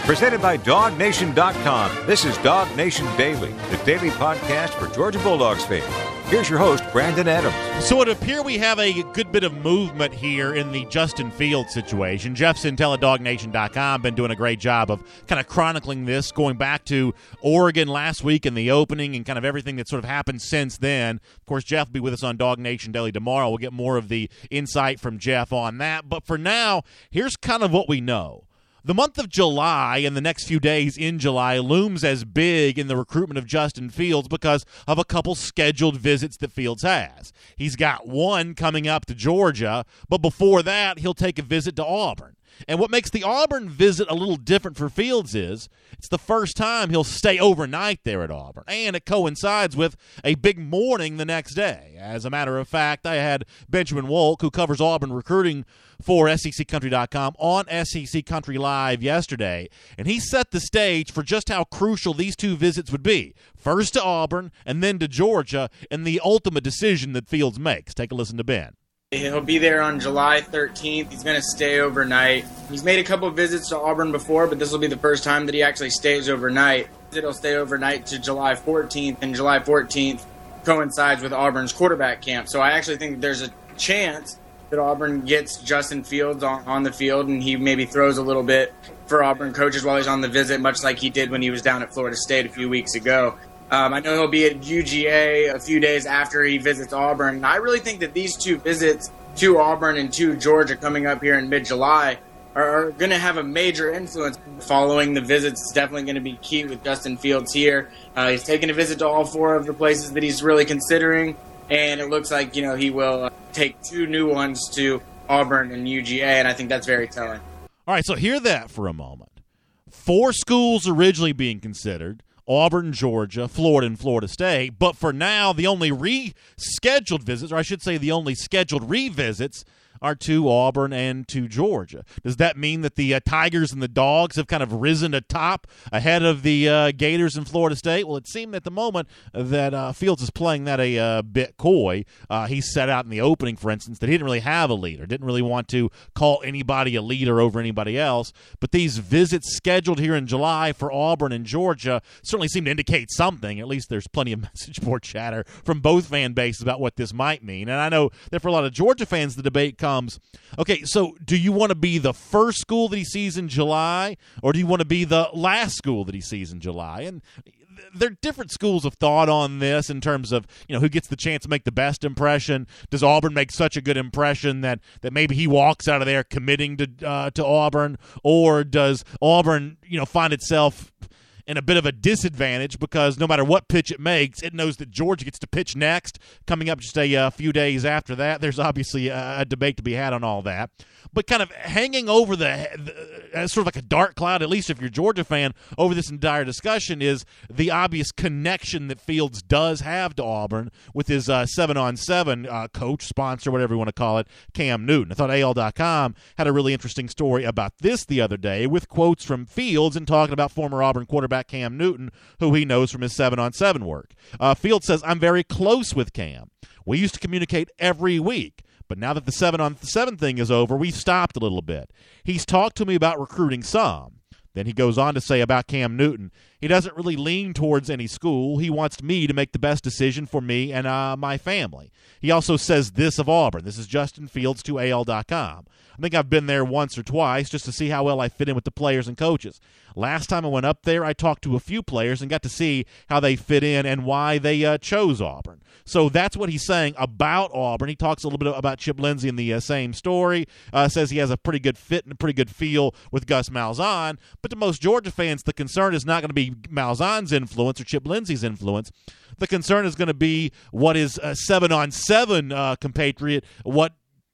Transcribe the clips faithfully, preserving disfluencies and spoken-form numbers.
Presented by dog nation dot com. This is Dog Nation Daily, the daily podcast for Georgia Bulldogs fans. Here's your host, Brandon Adams. So it appears we have a good bit of movement here in the Justin Fields situation. Jeff Sentell at dog nation dot com been doing a great job of kind of chronicling this, going back to Oregon last week in the opening and kind of everything that sort of happened since then. Of course, Jeff will be with us on Dog Nation Daily tomorrow. We'll get more of the insight from Jeff on that. But for now, here's kind of what we know. The month of July and the next few days in July looms as big in the recruitment of Justin Fields because of a couple scheduled visits that Fields has. He's got one coming up to Georgia, but before that, he'll take a visit to Auburn. And what makes the Auburn visit a little different for Fields is it's the first time he'll stay overnight there at Auburn, and it coincides with a big morning the next day. As a matter of fact, I had Benjamin Wolk, who covers Auburn recruiting for S E C Country dot com, on S E C Country Live yesterday, and he set the stage for just how crucial these two visits would be. First to Auburn and then to Georgia, and the ultimate decision that Fields makes. Take a listen to Ben. He'll be there on July thirteenth. He's going to stay overnight. He's made a couple of visits to Auburn before, but this will be the first time that he actually stays overnight. He'll stay overnight to July fourteenth, and July fourteenth coincides with Auburn's quarterback camp. So I actually think there's a chance that Auburn gets Justin Fields on, on the field, and he maybe throws a little bit for Auburn coaches while he's on the visit, much like he did when he was down at Florida State a few weeks ago. Um, I know he'll be at U G A a few days after he visits Auburn. And I really think that these two visits to Auburn and to Georgia coming up here in mid-July are, are going to have a major influence. Following the visits is definitely going to be key with Justin Fields here. Uh, he's taking a visit to all four of the places that he's really considering, and it looks like, you know, he will uh, take two new ones to Auburn and U G A, and I think that's very telling. All right, so hear that for a moment. Four schools originally being considered: Auburn, Georgia, Florida, and Florida State. But for now, the only rescheduled visits, or I should say the only scheduled revisits, are to Auburn and to Georgia. Does that mean that the uh, Tigers and the Dogs have kind of risen atop ahead of the uh, Gators and Florida State? Well, it seemed at the moment that uh, Fields is playing that a uh, bit coy. Uh, he set out in the opening, for instance, that he didn't really have a leader, didn't really want to call anybody a leader over anybody else. But these visits scheduled here in July for Auburn and Georgia certainly seem to indicate something. At least there's plenty of message board chatter from both fan bases about what this might mean. And I know that for a lot of Georgia fans, the debate comes Comes. Okay, so do you want to be the first school that he sees in July, or do you want to be the last school that he sees in July? And there are different schools of thought on this in terms of, you know, who gets the chance to make the best impression. Does Auburn make such a good impression that, that maybe he walks out of there committing to uh, to Auburn, or does Auburn, you know, find itself in a bit of a disadvantage because no matter what pitch it makes, it knows that Georgia gets to pitch next, coming up just a uh, few days after that? There's obviously a, a debate to be had on all that. But kind of hanging over the, the as sort of like a dark cloud, at least if you're a Georgia fan, over this entire discussion is the obvious connection that Fields does have to Auburn with his uh, seven-on-seven uh, coach, sponsor, whatever you want to call it, Cam Newton. I thought A L dot com had a really interesting story about this the other day with quotes from Fields and talking about former Auburn quarterback Cam Newton, who he knows from his seven-on-seven work. Uh, Fields says, "I'm very close with Cam. We used to communicate every week. But now that the seven-on-seven thing is over, we've stopped a little bit. He's talked to me about recruiting some." Then he goes on to say about Cam Newton, he doesn't really lean towards any school. He wants me to make the best decision for me and uh, my family. He also says this of Auburn. This is Justin Fields to A L dot com. "I think I've been there once or twice just to see how well I fit in with the players and coaches. Last time I went up there, I talked to a few players and got to see how they fit in and why they uh, chose Auburn." So that's what he's saying about Auburn. He talks a little bit about Chip Lindsey in the uh, same story, uh, says he has a pretty good fit and a pretty good feel with Gus Malzahn. But to most Georgia fans, the concern is not going to be Malzahn's influence or Chip Lindsey's influence. The concern is going to be what his uh, seven-on-seven uh, compatriot, what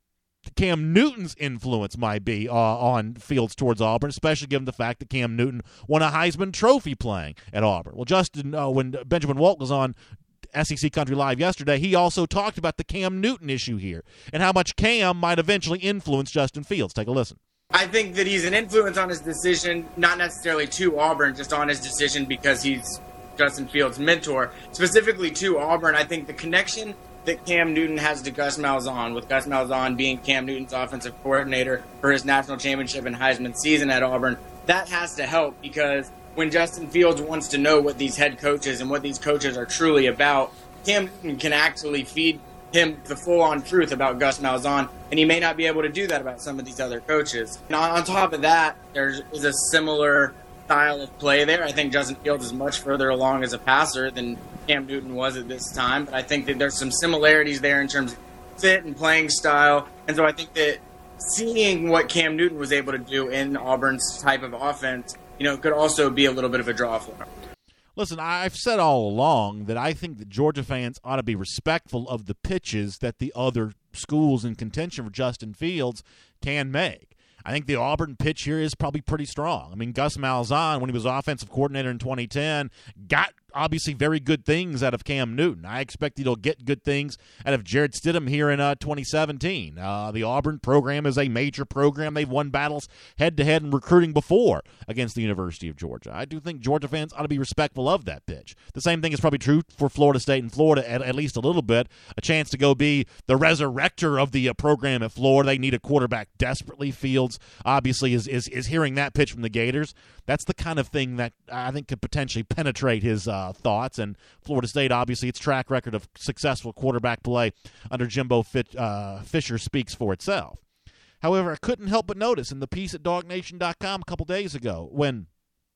Cam Newton's influence might be uh, on Fields towards Auburn, especially given the fact that Cam Newton won a Heisman Trophy playing at Auburn. Well, Justin, uh, when Benjamin Wolk was on S E C Country Live yesterday, he also talked about the Cam Newton issue here and how much Cam might eventually influence Justin Fields. Take a listen. I think that he's an influence on his decision, not necessarily to Auburn, just on his decision because he's Justin Fields' mentor. Specifically to Auburn, I think the connection that Cam Newton has to Gus Malzahn, with Gus Malzahn being Cam Newton's offensive coordinator for his national championship and Heisman season at Auburn, that has to help, because when Justin Fields wants to know what these head coaches and what these coaches are truly about, Cam Newton can actually feed him the full-on truth about Gus Malzahn, and he may not be able to do that about some of these other coaches. And on, on top of that, there is a similar style of play there. I think Justin Fields is much further along as a passer than Cam Newton was at this time, but I think that there's some similarities there in terms of fit and playing style, and so I think that seeing what Cam Newton was able to do in Auburn's type of offense, you know, could also be a little bit of a draw for him. Listen, I've said all along that I think that Georgia fans ought to be respectful of the pitches that the other schools in contention for Justin Fields can make. I think the Auburn pitch here is probably pretty strong. I mean, Gus Malzahn, when he was offensive coordinator in twenty ten, got obviously very good things out of Cam Newton. I expect he'll get good things out of Jared Stidham here in uh, twenty seventeen. Uh, the Auburn program is a major program. They've won battles head-to-head in recruiting before against the University of Georgia. I do think Georgia fans ought to be respectful of that pitch. The same thing is probably true for Florida State and Florida, at, at least a little bit. A chance to go be the resurrector of the uh, program at Florida. They need a quarterback desperately. Fields, obviously, is, is, is hearing that pitch from the Gators. That's the kind of thing that I think could potentially penetrate his uh, thoughts. And Florida State, obviously, its track record of successful quarterback play under Jimbo Fit, uh, Fisher speaks for itself. However, I couldn't help but notice in the piece at dog nation dot com a couple days ago when,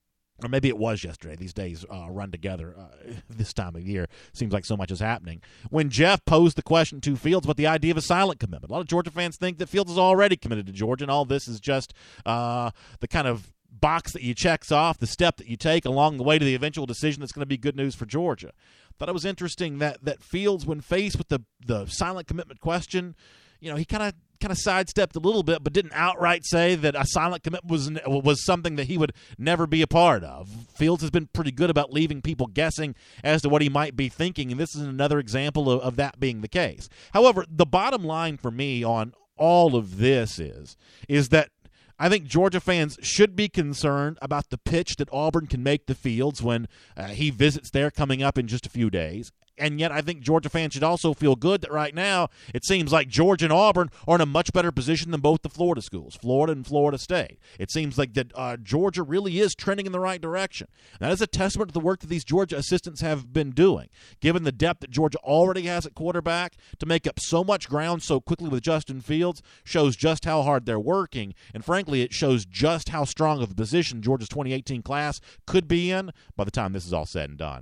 or maybe it was yesterday, these days uh, run together uh, this time of year. Seems like so much is happening. When Jeff posed the question to Fields about the idea of a silent commitment. A lot of Georgia fans think that Fields is already committed to Georgia, and all this is just uh, the kind of box that you checks off, the step that you take along the way to the eventual decision that's going to be good news for Georgia. Thought it was interesting that that Fields, when faced with the the silent commitment question, you know, he kind of kind of sidestepped a little bit, but didn't outright say that a silent commitment was was something that he would never be a part of. Fields has been pretty good about leaving people guessing as to what he might be thinking, and this is another example of, of that being the case. However, the bottom line for me on all of this is is that I think Georgia fans should be concerned about the pitch that Auburn can make to Fields when uh, he visits there coming up in just a few days. And yet I think Georgia fans should also feel good that right now it seems like Georgia and Auburn are in a much better position than both the Florida schools, Florida and Florida State. It seems like that uh, Georgia really is trending in the right direction. That is a testament to the work that these Georgia assistants have been doing. Given the depth that Georgia already has at quarterback, to make up so much ground so quickly with Justin Fields shows just how hard they're working. And frankly, it shows just how strong of a position Georgia's twenty eighteen class could be in by the time this is all said and done.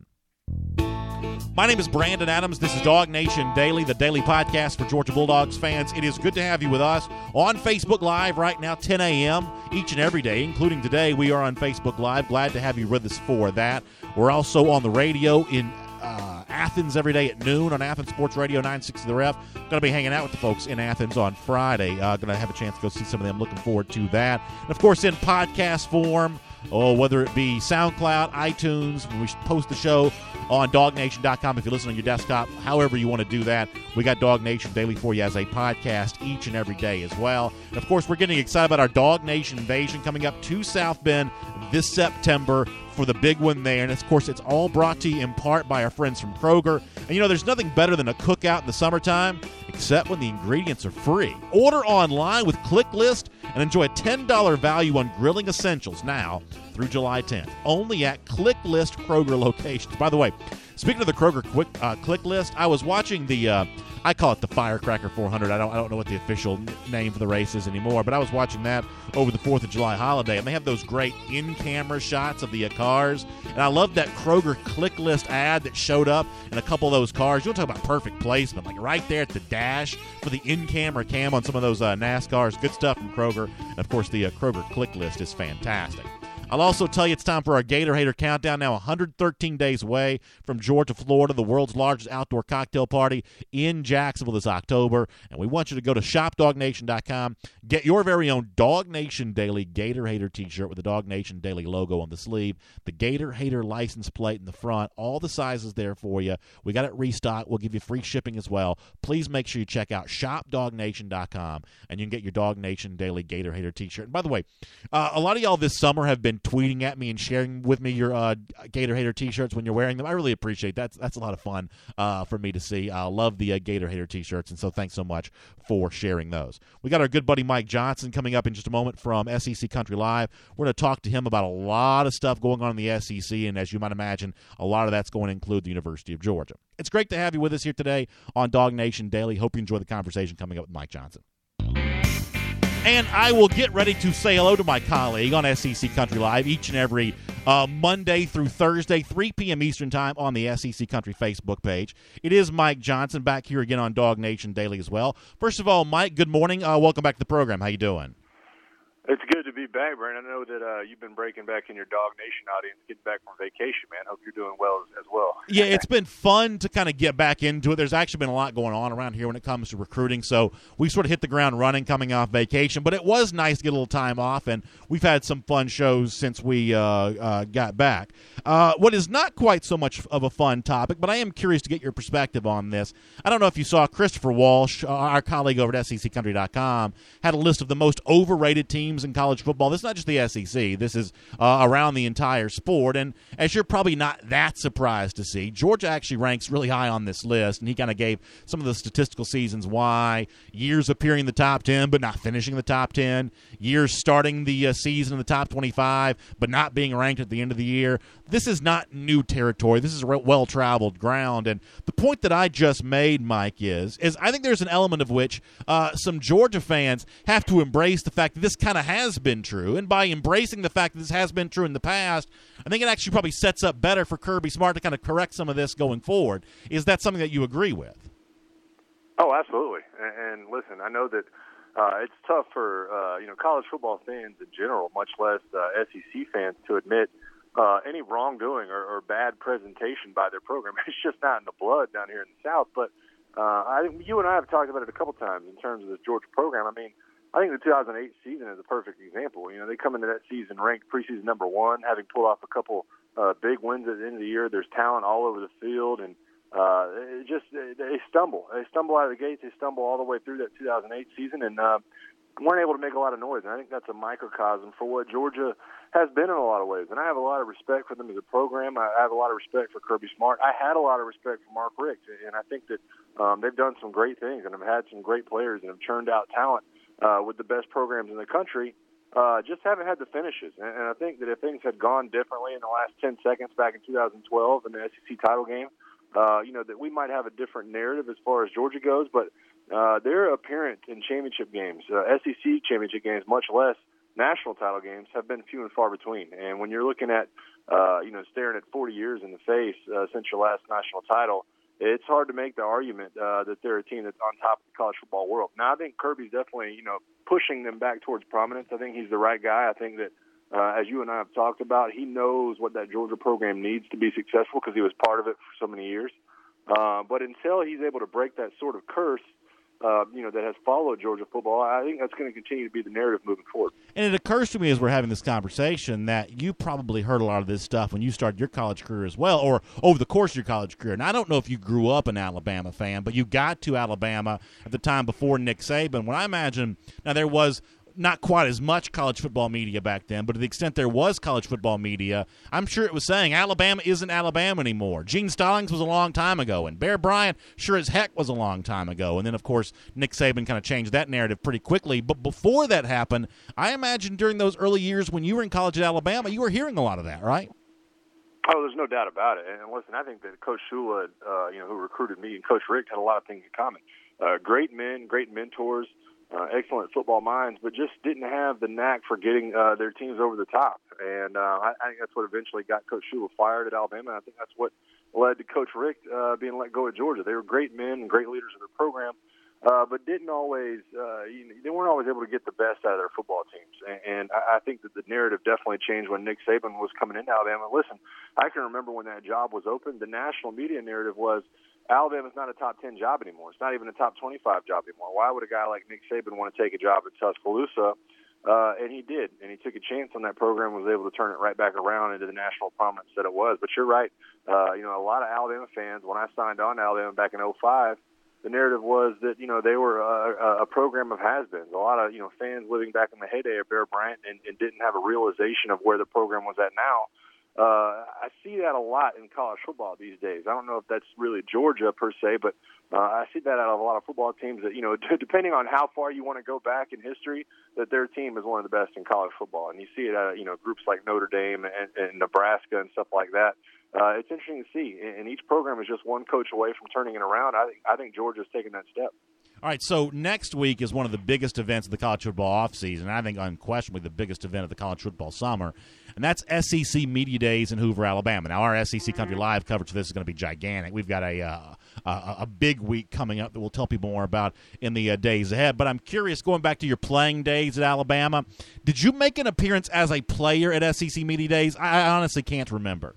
My name is Brandon Adams. This is Dog Nation Daily, the daily podcast for Georgia Bulldogs fans. It is good to have you with us on Facebook Live right now, ten a.m. each and every day, including today. We are on Facebook Live. Glad to have you with us for that. We're also on the radio in uh, Athens every day at noon on Athens Sports Radio nine sixty The Ref. Going to be hanging out with the folks in Athens on Friday. Uh, going to have a chance to go see some of them. Looking forward to that. And, of course, in podcast form, oh, whether it be SoundCloud, iTunes, when we post the show on dog nation dot com if you listen on your desktop, however you want to do that. We got Dog Nation Daily for you as a podcast each and every day as well. And, of course, we're getting excited about our Dog Nation Invasion coming up to South Bend this September for the big one there. And, of course, it's all brought to you in part by our friends from Kroger. And, you know, there's nothing better than a cookout in the summertime, except when the ingredients are free. Order online with ClickList and enjoy a ten dollars value on grilling essentials now through July tenth. Only at ClickList Kroger locations. By the way, speaking of the Kroger quick uh, ClickList, I was watching the, uh, I call it the Firecracker four hundred. I don't, I don't know what the official name for the race is anymore, but I was watching that over the fourth of July holiday, and they have those great in-camera shots of the uh, cars. And I love that Kroger ClickList ad that showed up in a couple of those cars. You want to talk about perfect placement, like right there at the dash for the in-camera cam on some of those uh, NASCARs. Good stuff from Kroger. And, of course, the uh, Kroger ClickList is fantastic. I'll also tell you it's time for our Gator Hater Countdown, now one hundred thirteen days away from Georgia, Florida, the world's largest outdoor cocktail party in Jacksonville this October. And we want you to go to shop dog nation dot com, get your very own Dog Nation Daily Gator Hater t-shirt with the Dog Nation Daily logo on the sleeve, the Gator Hater license plate in the front, all the sizes there for you. We got it restocked. We'll give you free shipping as well. Please make sure you check out shop dog nation dot com, and you can get your Dog Nation Daily Gator Hater t-shirt. And by the way, uh, a lot of y'all this summer have been been tweeting at me and sharing with me your uh, Gator Hater T-shirts when you're wearing them. I really appreciate that. That's, that's a lot of fun uh, for me to see. I love the uh, Gator Hater T-shirts, and so thanks so much for sharing those. We got our good buddy Mike Johnson coming up in just a moment from S E C Country Live. We're going to talk to him about a lot of stuff going on in the S E C, and as you might imagine, a lot of that's going to include the University of Georgia. It's great to have you with us here today on Dog Nation Daily. Hope you enjoy the conversation coming up with Mike Johnson. And I will get ready to say hello to my colleague on S E C Country Live each and every uh, Monday through Thursday, three p.m. Eastern Time on the S E C Country Facebook page. It is Mike Johnson back here again on Dog Nation Daily as well. First of all, Mike, good morning. Uh, welcome back to the program. How you doing? It's good to be back, Brandon. I know that uh, you've been breaking back in your Dog Nation audience, getting back from vacation, man. Hope you're doing well as, as well. Yeah, it's been fun to kind of get back into it. There's actually been a lot going on around here when it comes to recruiting, so we sort of hit the ground running coming off vacation. But it was nice to get a little time off, and we've had some fun shows since we uh, uh, got back. Uh, what is not quite so much of a fun topic, but I am curious to get your perspective on this. I don't know if you saw Christopher Walsh, uh, our colleague over at S E C Country dot com, had a list of the most overrated teams in college football. This is not just the S E C. This is uh, around the entire sport. And as you're probably not that surprised to see, Georgia actually ranks really high on this list. And he kind of gave some of the statistical seasons why. Years appearing in the top ten, but not finishing in the top ten. Years starting the uh, season in the top twenty-five, but not being ranked at the end of the year. This is not new territory. This is well-traveled ground. And the point that I just made, Mike, is, is I think there's an element of which uh, some Georgia fans have to embrace the fact that this kind of has been true, and by embracing the fact that this has been true in the past, I think it actually probably sets up better for Kirby Smart to kind of correct some of this going forward. Is that something that you agree with? Oh, absolutely. And, and listen, I know that uh, it's tough for uh, you know college football fans in general, much less uh, S E C fans, to admit uh, any wrongdoing or, or bad presentation by their program. It's just not in the blood down here in the South. But uh, I, you and I have talked about it a couple times in terms of this Georgia program. I mean, I think the two thousand eight season is a perfect example. You know, they come into that season ranked preseason number one, having pulled off a couple uh, big wins at the end of the year. There's talent all over the field, and uh, it just they, they stumble. They stumble out of the gates. They stumble all the way through that two thousand eight season, and uh, weren't able to make a lot of noise. And I think that's a microcosm for what Georgia has been in a lot of ways. And I have a lot of respect for them as a program. I have a lot of respect for Kirby Smart. I had a lot of respect for Mark Richt, and I think that um, they've done some great things and have had some great players and have churned out talent Uh, with the best programs in the country, uh, just haven't had the finishes. And, and I think that if things had gone differently in the last ten seconds back in two thousand twelve in the S E C title game, uh, you know, that we might have a different narrative as far as Georgia goes. But uh, their appearance in championship games, uh, S E C championship games, much less national title games, have been few and far between. And when you're looking at, uh, you know, staring at forty years in the face uh, since your last national title, it's hard to make the argument uh, that they're a team that's on top of the college football world. Now, I think Kirby's definitely, you know, pushing them back towards prominence. I think he's the right guy. I think that, uh, as you and I have talked about, he knows what that Georgia program needs to be successful because he was part of it for so many years. Uh, but until he's able to break that sort of curse, Uh, you know, that has followed Georgia football, I think that's going to continue to be the narrative moving forward. And it occurs to me as we're having this conversation that you probably heard a lot of this stuff when you started your college career as well, or over the course of your college career. And I don't know if you grew up an Alabama fan, but you got to Alabama at the time before Nick Saban. When I imagine, now there was not quite as much college football media back then, but to the extent there was college football media, I'm sure it was saying Alabama isn't Alabama anymore. Gene Stallings was a long time ago, and Bear Bryant sure as heck was a long time ago. And then, of course, Nick Saban kind of changed that narrative pretty quickly. But before that happened, I imagine during those early years when you were in college at Alabama, you were hearing a lot of that, right? Oh, there's no doubt about it. And listen, I think that Coach Shula, uh, you know, who recruited me, and Coach Richt had a lot of things in common. Uh, great men, great mentors, Uh, excellent football minds, but just didn't have the knack for getting uh, their teams over the top. And uh, I, I think that's what eventually got Coach Shula fired at Alabama. And I think that's what led to Coach Richt uh, being let go at Georgia. They were great men and great leaders of their program, uh, but didn't always, uh, you know, they weren't always able to get the best out of their football teams. And, and I, I think that the narrative definitely changed when Nick Saban was coming into Alabama. Listen, I can remember when that job was open, the national media narrative was, Alabama's not a top ten job anymore. It's not even a top twenty-five job anymore. Why would a guy like Nick Saban want to take a job at Tuscaloosa? Uh, and he did, and he took a chance on that program, was able to turn it right back around into the national prominence that it was. But you're right. Uh, you know, a lot of Alabama fans, when I signed on to Alabama back in oh five, the narrative was that, you know, they were a, a program of has-beens. A lot of, you know, fans living back in the heyday of Bear Bryant and, and didn't have a realization of where the program was at now. Uh, I see that a lot in college football these days. I don't know if that's really Georgia per se, but uh, I see that out of a lot of football teams that, you know, d- depending on how far you want to go back in history, that their team is one of the best in college football. And you see it out of, you know, groups like Notre Dame and, and Nebraska and stuff like that. Uh, it's interesting to see. And each program is just one coach away from turning it around. I think, I think Georgia's taken that step. All right, so next week is one of the biggest events of the college football offseason, I think unquestionably the biggest event of the college football summer, and that's S E C Media Days in Hoover, Alabama. Now, our S E C Country Live coverage for this is going to be gigantic. We've got a uh, a, a big week coming up that we'll tell people more about in the uh, days ahead. But I'm curious, going back to your playing days at Alabama, did you make an appearance as a player at S E C Media Days? I, I honestly can't remember.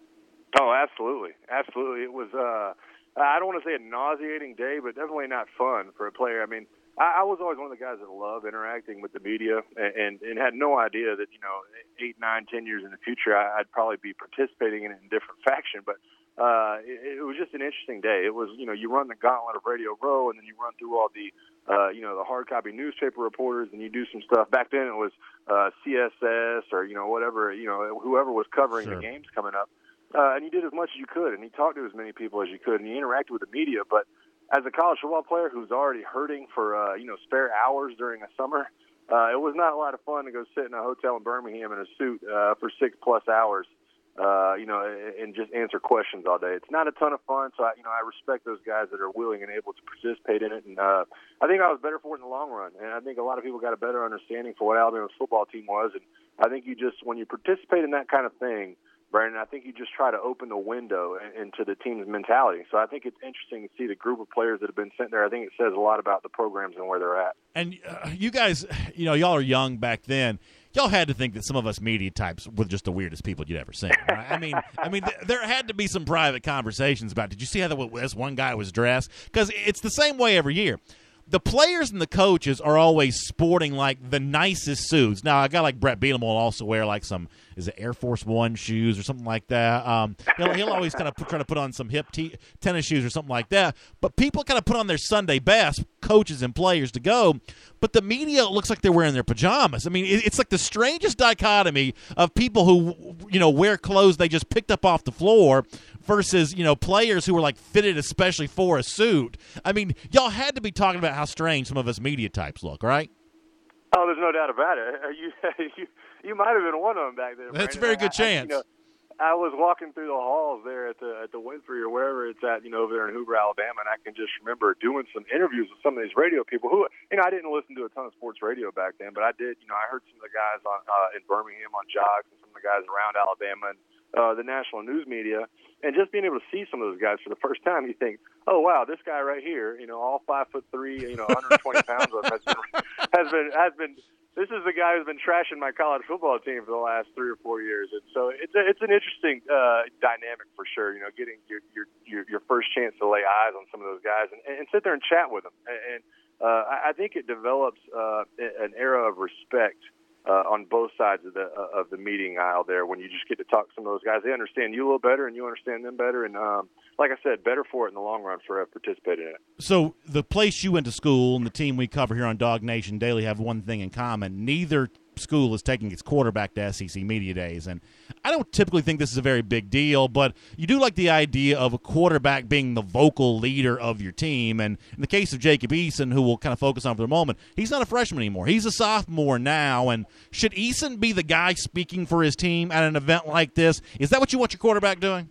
Oh, absolutely. Absolutely. It was uh, – I don't want to say a nauseating day, but definitely not fun for a player. I mean, I, I was always one of the guys that loved interacting with the media and, and, and had no idea that, you know, eight, nine, ten years in the future, I, I'd probably be participating in it in different faction. But uh, it, it was just an interesting day. It was, you know, you run the gauntlet of Radio Row, and then you run through all the, uh, you know, the hard copy newspaper reporters, and you do some stuff. Back then it was uh, C S S or, you know, whatever, you know, whoever was covering Sure. the games coming up. Uh, and you did as much as you could, and you talked to as many people as you could, and you interacted with the media. But as a college football player who's already hurting for, uh, you know, spare hours during the summer, uh, it was not a lot of fun to go sit in a hotel in Birmingham in a suit uh, for six-plus hours, uh, you know, and just answer questions all day. It's not a ton of fun, so, I, you know, I respect those guys that are willing and able to participate in it. And uh, I think I was better for it in the long run, and I think a lot of people got a better understanding for what Alabama's football team was. And I think you just, when you participate in that kind of thing, Brandon, I think you just try to open the window into the team's mentality. So I think it's interesting to see the group of players that have been sent there. I think it says a lot about the programs and where they're at. And uh, you guys, you know, y'all are young back then. Y'all had to think that some of us media types were just the weirdest people you'd ever seen. Right? I mean, I mean, th- there had to be some private conversations about, did you see how the, this one guy was dressed? Because it's the same way every year. The players and the coaches are always sporting, like, the nicest suits. Now, a guy like Brett Bielema will also wear, like, some, is it Air Force One shoes or something like that? Um, he'll, he'll always kind of try to put on some hip t- tennis shoes or something like that. But people kind of put on their Sunday best, coaches and players, to go. But the media looks like they're wearing their pajamas. I mean, it, it's like the strangest dichotomy of people who, you know, wear clothes they just picked up off the floor versus, you know, players who were, like, fitted especially for a suit. I mean, y'all had to be talking about how strange some of us media types look, right? Oh, there's no doubt about it. You you, you might have been one of them back there. That's Brandon. a very good I, chance. I, you know, I was walking through the halls there at the at the Winfrey or wherever it's at, you know, over there in Hoover, Alabama, and I can just remember doing some interviews with some of these radio people who, you know, I didn't listen to a ton of sports radio back then, but I did, you know, I heard some of the guys on uh, in Birmingham on Jogs and some of the guys around Alabama and uh, the national news media, and just being able to see some of those guys for the first time, you think, oh wow, this guy right here, you know, all five foot three, you know, one hundred twenty pounds of has been has been has been. This is the guy who's been trashing my college football team for the last three or four years, and so it's a, it's an interesting uh, dynamic for sure. You know, getting your, your your your first chance to lay eyes on some of those guys and, and sit there and chat with them, and uh, I think it develops uh, an era of respect uh, on both sides of the uh, of the meeting aisle there. When you just get to talk to some of those guys, they understand you a little better, and you understand them better, and um, like I said, better for it in the long run for participating in it. So the place you went to school and the team we cover here on Dog Nation Daily have one thing in common. Neither school is taking its quarterback to S E C Media Days. And I don't typically think this is a very big deal, but you do like the idea of a quarterback being the vocal leader of your team. And in the case of Jacob Eason, who we'll kind of focus on for the moment, he's not a freshman anymore. He's a sophomore now. And should Eason be the guy speaking for his team at an event like this? Is that what you want your quarterback doing?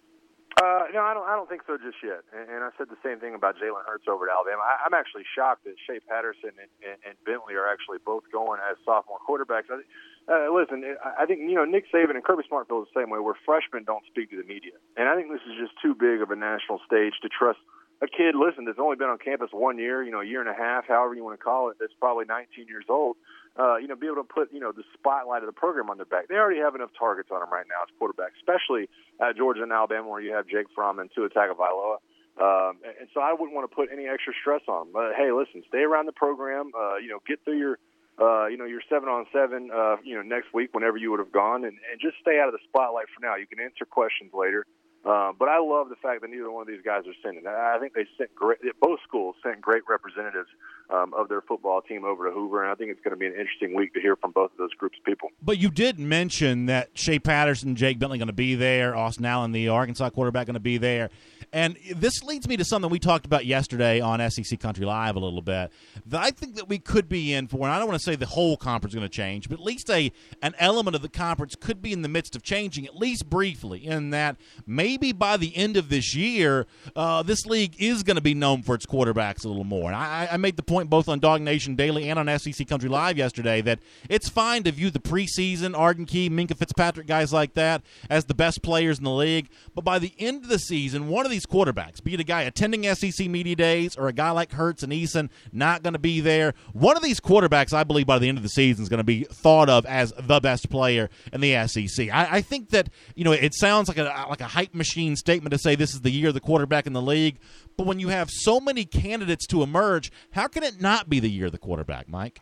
Uh, no, I don't. I don't think so just yet. And, and I said the same thing about Jalen Hurts over at Alabama. I, I'm actually shocked that Shea Patterson and, and, and Bentley are actually both going as sophomore quarterbacks. I, uh, listen, I think you know Nick Saban and Kirby Smart feel the same way, where freshmen don't speak to the media, and I think this is just too big of a national stage to trust a kid. Listen, that's only been on campus one year, you know, a year and a half, however you want to call it. That's probably nineteen years old. Uh, you know, be able to put, you know, the spotlight of the program on their back. They already have enough targets on them right now as quarterbacks, especially at Georgia and Alabama, where you have Jake Fromm and Tua Tagovailoa. Um, and so I wouldn't want to put any extra stress on them. But hey, listen, stay around the program. Uh, you know, get through your, uh, you know, your seven on seven. Uh, you know, next week whenever you would have gone, and, and just stay out of the spotlight for now. You can answer questions later. Uh, but I love the fact that neither one of these guys are sending. I think they sent great. Both schools sent great representatives um, of their football team over to Hoover, and I think it's going to be an interesting week to hear from both of those groups of people. But you did mention that Shea Patterson, Jake Bentley going to be there, Austin Allen, the Arkansas quarterback, going to be there. And this leads me to something we talked about yesterday on S E C Country Live a little bit that I think that we could be in for, and I don't want to say the whole conference is going to change, but at least a an element of the conference could be in the midst of changing, at least briefly, in that maybe by the end of this year, uh, this league is going to be known for its quarterbacks a little more. And I, I made the point both on Dog Nation Daily and on S E C Country Live yesterday that it's fine to view the preseason, Arden Key, Minka Fitzpatrick, guys like that, as the best players in the league. But by the end of the season, one of these quarterbacks, be it a guy attending S E C Media Days or a guy like Hurts and Eason not going to be there, one of these quarterbacks, I believe, by the end of the season is going to be thought of as the best player in the S E C. I, I think that, you know, it sounds like a like a hype machine statement to say this is the year of the quarterback in the league, but when you have so many candidates to emerge, how can it not be the year of the quarterback, Mike?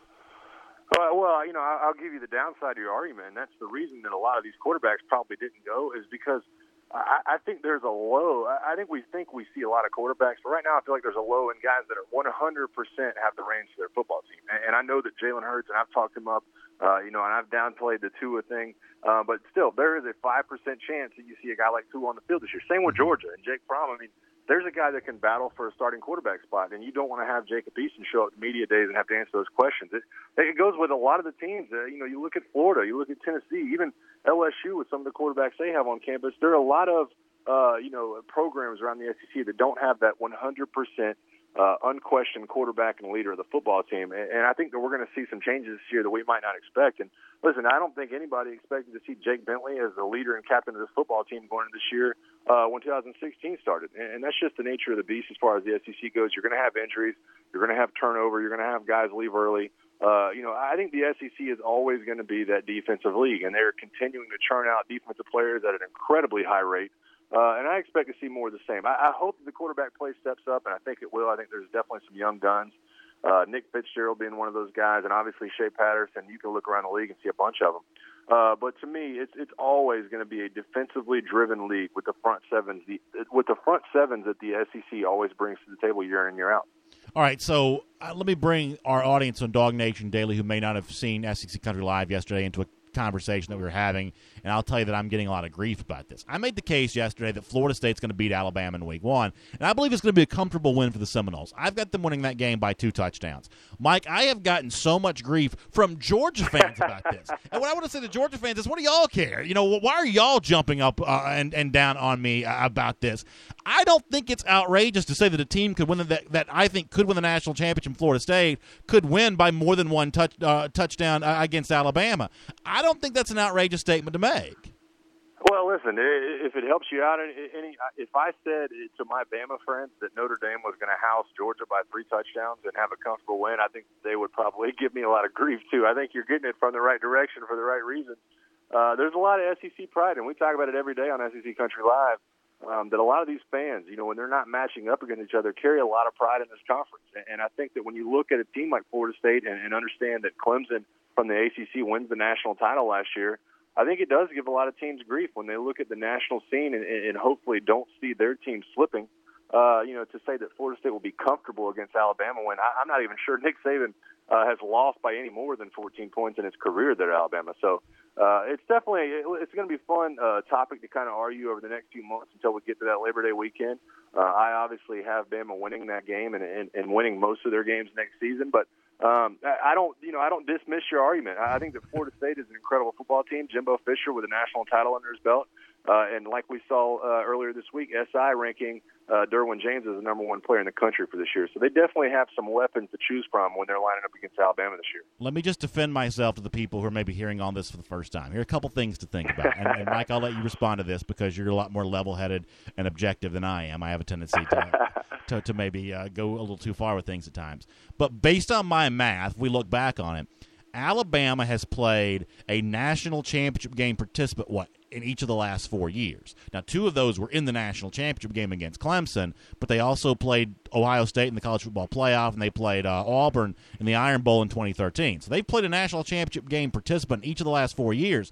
Uh, well, you know, I'll give you the downside of your argument, and that's the reason that a lot of these quarterbacks probably didn't go is because I, I think there's a low. I think we think we see a lot of quarterbacks, but right now I feel like there's a low in guys that are one hundred percent have the reins to their football team. And, and I know that Jalen Hurts, and I've talked him up, uh, you know, and I've downplayed the Tua thing, uh, but still, there is a five percent chance that you see a guy like Tua on the field this year. Same with Georgia and Jake Fromm. I mean, there's a guy that can battle for a starting quarterback spot, and you don't want to have Jacob Eason show up to media days and have to answer those questions. It, it goes with a lot of the teams. Uh, you know, you look at Florida, you look at Tennessee, even L S U with some of the quarterbacks they have on campus. There are a lot of, uh, you know, programs around the S E C that don't have that one hundred percent uh, unquestioned quarterback and leader of the football team. And, and I think that we're going to see some changes this year that we might not expect. And listen, I don't think anybody expected to see Jake Bentley as the leader and captain of this football team going into this year uh, when two thousand sixteen started. And, and that's just the nature of the beast as far as the S E C goes. You're going to have injuries. You're going to have turnover. You're going to have guys leave early. Uh, you know, I think the S E C is always going to be that defensive league, and they're continuing to churn out defensive players at an incredibly high rate. Uh, and I expect to see more of the same. I, I hope that the quarterback play steps up, and I think it will. I think there's definitely some young guns. Uh, Nick Fitzgerald being one of those guys, and obviously Shea Patterson. You can look around the league and see a bunch of them. Uh, but to me, it's it's always going to be a defensively driven league with the front sevens. The with the front sevens that the S E C always brings to the table year in, year out. All right, so uh, let me bring our audience on Dog Nation Daily, who may not have seen S E C Country Live yesterday, into a conversation that we were having, and I'll tell you that I'm getting a lot of grief about this. I made the case yesterday that Florida State's going to beat Alabama in week one, and I believe it's going to be a comfortable win for the Seminoles. I've got them winning that game by two touchdowns. Mike, I have gotten so much grief from Georgia fans about this. And what I want to say to Georgia fans is, what do y'all care? You know, why are y'all jumping up uh, and, and down on me uh, about this? I don't think it's outrageous to say that a team could win the, that, that I think could win the national championship. Florida State could win by more than one touch, uh, touchdown uh, against Alabama. I don't think that's an outrageous statement to make. Well, listen, if it helps you out, any if I said to my Bama friends that Notre Dame was going to house Georgia by three touchdowns and have a comfortable win, I think they would probably give me a lot of grief, too. I think you're getting it from the right direction for the right reasons. Uh, there's a lot of S E C pride, and we talk about it every day on S E C Country Live, um, that a lot of these fans, you know, when they're not matching up against each other, carry a lot of pride in this conference. And I think that when you look at a team like Florida State and, and understand that Clemson from the A C C wins the national title last year, I think it does give a lot of teams grief when they look at the national scene and, and hopefully don't see their team slipping. Uh, you know, to say that Florida State will be comfortable against Alabama when I, I'm not even sure Nick Saban uh, has lost by any more than fourteen points in his career there at Alabama. So uh, it's definitely it's going to be a fun uh, topic to kind of argue over the next few months until we get to that Labor Day weekend. Uh, I obviously have Bama winning that game and, and, and winning most of their games next season, but Um, I don't, you know, I don't dismiss your argument. I think that Florida State is an incredible football team. Jimbo Fisher with a national title under his belt, uh, and like we saw uh, earlier this week, S I ranking uh, Derwin James as the number one player in the country for this year. So they definitely have some weapons to choose from when they're lining up against Alabama this year. Let me just defend myself to the people who are maybe hearing all this for the first time. Here are a couple things to think about, and, and Mike, I'll let you respond to this because you're a lot more level-headed and objective than I am. I have a tendency to to, to maybe uh, go a little too far with things at times. But based on my math, if we look back on it, Alabama has played a national championship game participant, what, in each of the last four years. Now, two of those were in the national championship game against Clemson, but they also played Ohio State in the college football playoff, and they played uh, Auburn in the Iron Bowl in twenty thirteen. So they've played a national championship game participant in each of the last four years.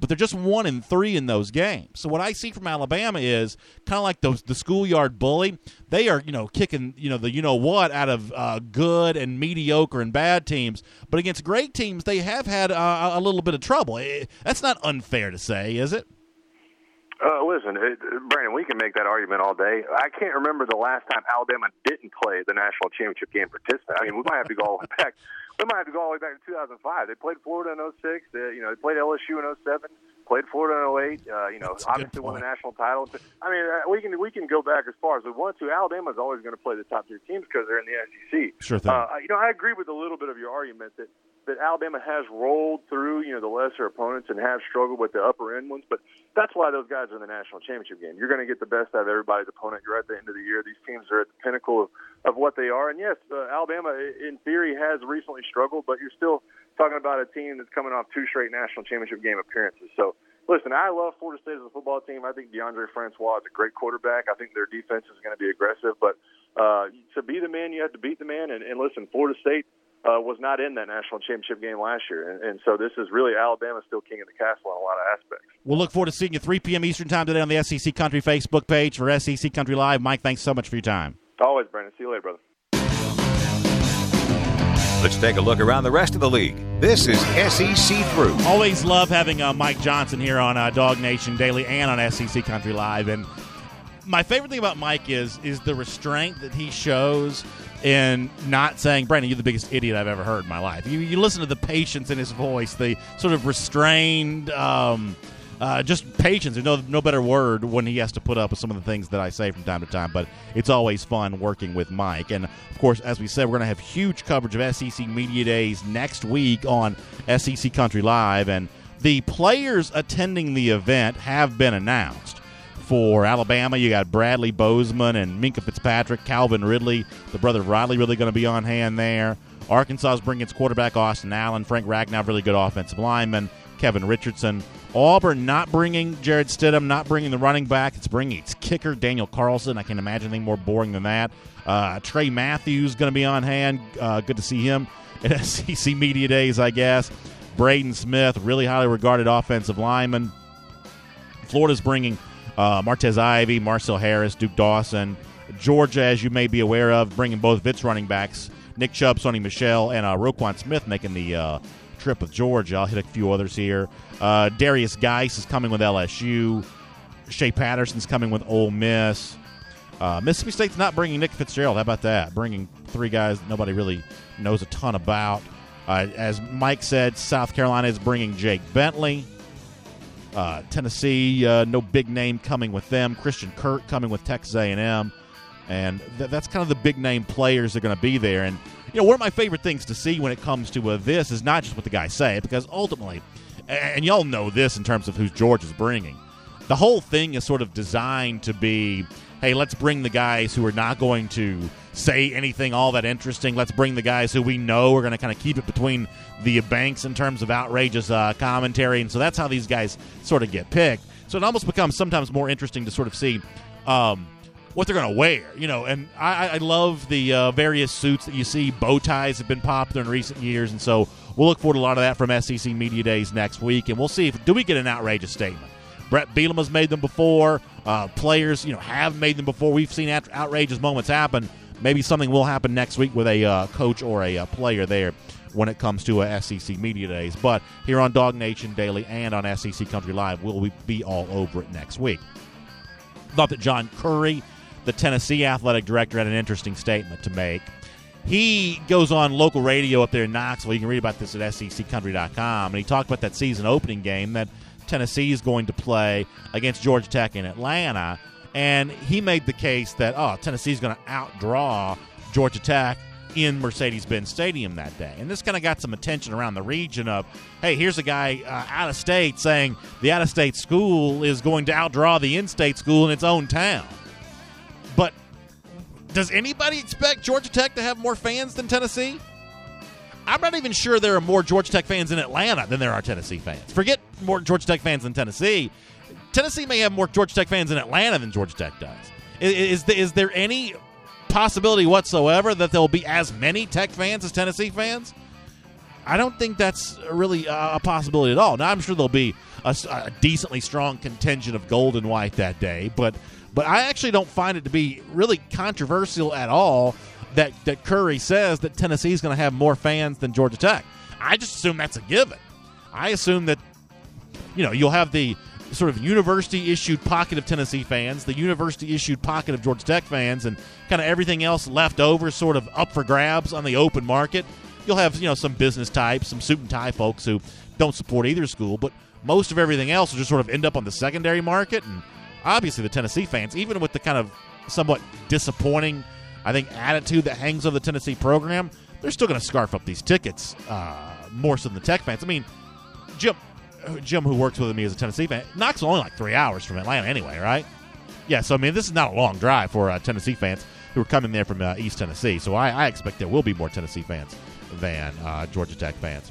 but they're just one and three in those games. So what I see from Alabama is kind of like those the schoolyard bully. They are, you know, kicking, you know, the you know what out of uh, good and mediocre and bad teams, but against great teams, they have had uh, a little bit of trouble. It, that's not unfair to say, is it? Uh, listen, it, Brandon, we can make that argument all day. I can't remember the last time Alabama didn't play the national championship game participant. I mean, we might have to go all the way back. We might have to go all the way back to two thousand five. They played Florida in oh six. They, you know, they played L S U in oh seven. Played Florida in oh eight. Uh, you know, That's obviously won the national title. I mean, uh, we can we can go back as far as we want to. Alabama's always going to play the top tier teams because they're in the S E C. Sure thing. Uh, you know, I agree with a little bit of your argument that. that Alabama has rolled through, you know, the lesser opponents and have struggled with the upper end ones, but that's why those guys are in the national championship game. You're going to get the best out of everybody's opponent. You're at the end of the year. These teams are at the pinnacle of, of what they are. And, yes, uh, Alabama, in theory, has recently struggled, but you're still talking about a team that's coming off two straight national championship game appearances. So, listen, I love Florida State as a football team. I think DeAndre Francois is a great quarterback. I think their defense is going to be aggressive. But uh, to be the man, you have to beat the man. And, and listen, Florida State, Uh, was not in that national championship game last year. And, and so this is really Alabama still king of the castle on a lot of aspects. We'll look forward to seeing you three p.m. Eastern time today on the S E C Country Facebook page for S E C Country Live. Mike, thanks so much for your time. Always, Brandon. See you later, brother. Let's take a look around the rest of the league. This is S E C Through. Always love having uh, Mike Johnson here on uh, Dog Nation Daily and on S E C Country Live. And my favorite thing about Mike is is the restraint that he shows in not saying, Brandon, you're the biggest idiot I've ever heard in my life. You, you listen to the patience in his voice, the sort of restrained, um, uh, just patience. There's no, no better word when he has to put up with some of the things that I say from time to time, but it's always fun working with Mike. And, of course, as we said, we're going to have huge coverage of S E C Media Days next week on S E C Country Live, and the players attending the event have been announced. For Alabama, you got Bradley Bozeman and Minka Fitzpatrick, Calvin Ridley, the brother of Riley, really going to be on hand there. Arkansas is bringing its quarterback, Austin Allen. Frank Ragnow, really good offensive lineman. Kevin Richardson. Auburn not bringing Jared Stidham, not bringing the running back. It's bringing its kicker, Daniel Carlson. I can't imagine anything more boring than that. Uh, Trey Matthews going to be on hand. Uh, good to see him at S E C Media Days, I guess. Braden Smith, really highly regarded offensive lineman. Florida's bringing Uh, Martez Ivey, Marcel Harris, Duke Dawson. Georgia, as you may be aware of, bringing both of its running backs, Nick Chubb, Sonny Michel, and uh, Roquan Smith making the uh, trip with Georgia. I'll hit a few others here. Uh, Darius Geis is coming with L S U. Shea Patterson's coming with Ole Miss. Uh, Mississippi State's not bringing Nick Fitzgerald. How about that? Bringing three guys that nobody really knows a ton about. Uh, as Mike said, South Carolina is bringing Jake Bentley. Uh, Tennessee, uh, no big name coming with them. Christian Kirk coming with Texas A and M. And th- that's kind of the big-name players that are going to be there. And, you know, one of my favorite things to see when it comes to uh, this is not just what the guys say, because ultimately, and y'all know this in terms of who Georgia's bringing, the whole thing is sort of designed to be, hey, let's bring the guys who are not going to say anything all that interesting. Let's bring the guys who we know are going to kind of keep it between the banks in terms of outrageous uh, commentary. And so that's how these guys sort of get picked. So it almost becomes sometimes more interesting to sort of see um, what they're going to wear. You know, and I, I love the uh, various suits that you see. Bow ties have been popular in recent years. And so we'll look forward to a lot of that from S E C Media Days next week. And we'll see if do we get an outrageous statement. Brett Bielema's made them before. Uh, players, you know, have made them before. We've seen out- outrageous moments happen. Maybe something will happen next week with a uh, coach or a uh, player there when it comes to uh, S E C Media Days. But here on Dog Nation Daily and on S E C Country Live, we'll be all over it next week. Thought that John Curry, the Tennessee athletic director, had an interesting statement to make. He goes on local radio up there in Knoxville. You can read about this at S E C country dot com. And he talked about that season opening game that Tennessee is going to play against Georgia Tech in Atlanta. And he made the case that, oh, Tennessee's going to outdraw Georgia Tech in Mercedes-Benz Stadium that day. And this kind of got some attention around the region of, hey, here's a guy uh, out of state saying the out-of-state school is going to outdraw the in-state school in its own town. But does anybody expect Georgia Tech to have more fans than Tennessee? I'm not even sure there are more Georgia Tech fans in Atlanta than there are Tennessee fans. Forget more Georgia Tech fans than Tennessee. Tennessee may have more Georgia Tech fans in Atlanta than Georgia Tech does. Is, is, is there any possibility whatsoever that there will be as many Tech fans as Tennessee fans? I don't think that's really a possibility at all. Now, I'm sure there'll be a, a decently strong contingent of gold and white that day, but but I actually don't find it to be really controversial at all that, that Curry says that Tennessee is going to have more fans than Georgia Tech. I just assume that's a given. I assume that, you know, you'll have the sort of university-issued pocket of Tennessee fans, the university-issued pocket of Georgia Tech fans, and kind of everything else left over sort of up for grabs on the open market. You'll have, you know, some business types, some suit and tie folks who don't support either school, but most of everything else will just sort of end up on the secondary market. And obviously the Tennessee fans, even with the kind of somewhat disappointing, I think, attitude that hangs over the Tennessee program, they're still going to scarf up these tickets uh, more so than the Tech fans. I mean, Jim, Jim, who works with me as a Tennessee fan, Knoxville only like three hours from Atlanta anyway, right? Yeah, so, I mean, this is not a long drive for uh, Tennessee fans who are coming there from uh, East Tennessee. So I, I expect there will be more Tennessee fans than uh, Georgia Tech fans.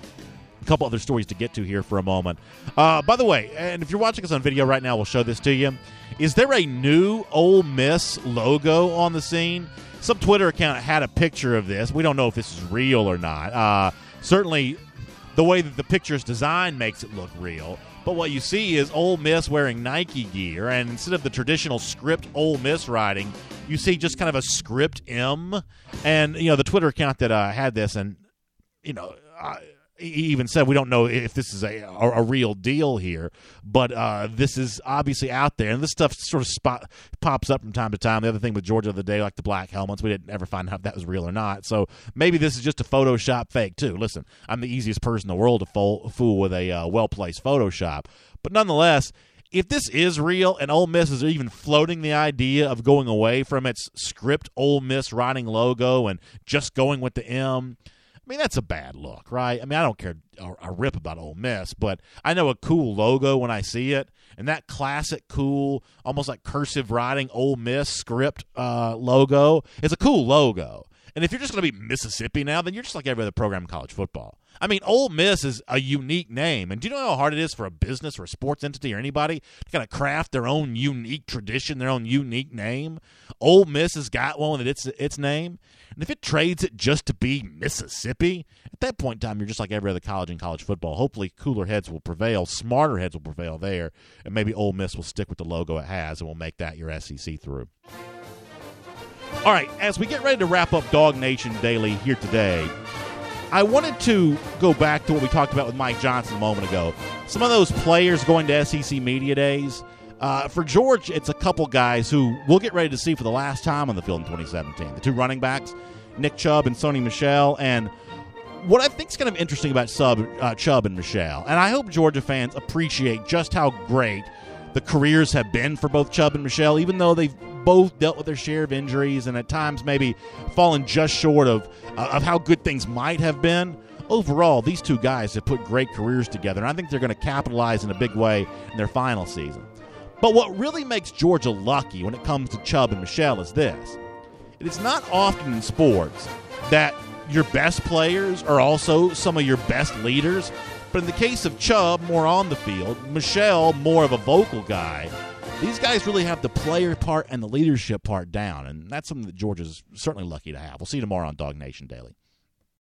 A couple other stories to get to here for a moment. Uh, by the way, and if you're watching us on video right now, we'll show this to you. Is there a new Ole Miss logo on the scene? Some Twitter account had a picture of this. We don't know if this is real or not. Uh, certainly, the way that the picture's designed makes it look real. But what you see is Ole Miss wearing Nike gear, and instead of the traditional script Ole Miss writing, you see just kind of a script M. And, you know, the Twitter account that uh, had this, and, you know, uh, he even said we don't know if this is a, a, a real deal here, but uh, this is obviously out there. And this stuff sort of spot, pops up from time to time. The other thing with Georgia of the day, like the black helmets, we didn't ever find out if that was real or not. So maybe this is just a Photoshop fake, too. Listen, I'm the easiest person in the world to fool, fool with a uh, well-placed Photoshop. But nonetheless, if this is real and Ole Miss is even floating the idea of going away from its script Ole Miss writing logo and just going with the M, I mean, that's a bad look, right? I mean, I don't care a, a rip about Ole Miss, but I know a cool logo when I see it, and that classic, cool, almost like cursive writing Ole Miss script uh, logo is a cool logo. And if you're just going to be Mississippi now, then you're just like every other program in college football. I mean, Ole Miss is a unique name. And do you know how hard it is for a business or a sports entity or anybody to kind of craft their own unique tradition, their own unique name? Ole Miss has got one that it's its name. And if it trades it just to be Mississippi, at that point in time, you're just like every other college in college football. Hopefully, cooler heads will prevail, smarter heads will prevail there, and maybe Ole Miss will stick with the logo it has and will make that your S E C through. All right, as we get ready to wrap up Dog Nation Daily here today, I wanted to go back to what we talked about with Mike Johnson a moment ago. Some of those players going to S E C Media Days. Uh, for George, it's a couple guys who we'll get ready to see for the last time on the field in twenty seventeen. The two running backs, Nick Chubb and Sony Michel. And what I think is kind of interesting about Sub, uh, Chubb and Michel, and I hope Georgia fans appreciate just how great the careers have been for both Chubb and Michel, even though they've both dealt with their share of injuries and at times maybe fallen just short of uh, of how good things might have been. Overall, these two guys have put great careers together, and I think they're going to capitalize in a big way in their final season. But what really makes Georgia lucky when it comes to Chubb and Michel is this. It is not often in sports that your best players are also some of your best leaders. But in the case of Chubb, more on the field, Michel, more of a vocal guy, these guys really have the player part and the leadership part down. And that's something that Georgia's certainly lucky to have. We'll see you tomorrow on Dog Nation Daily.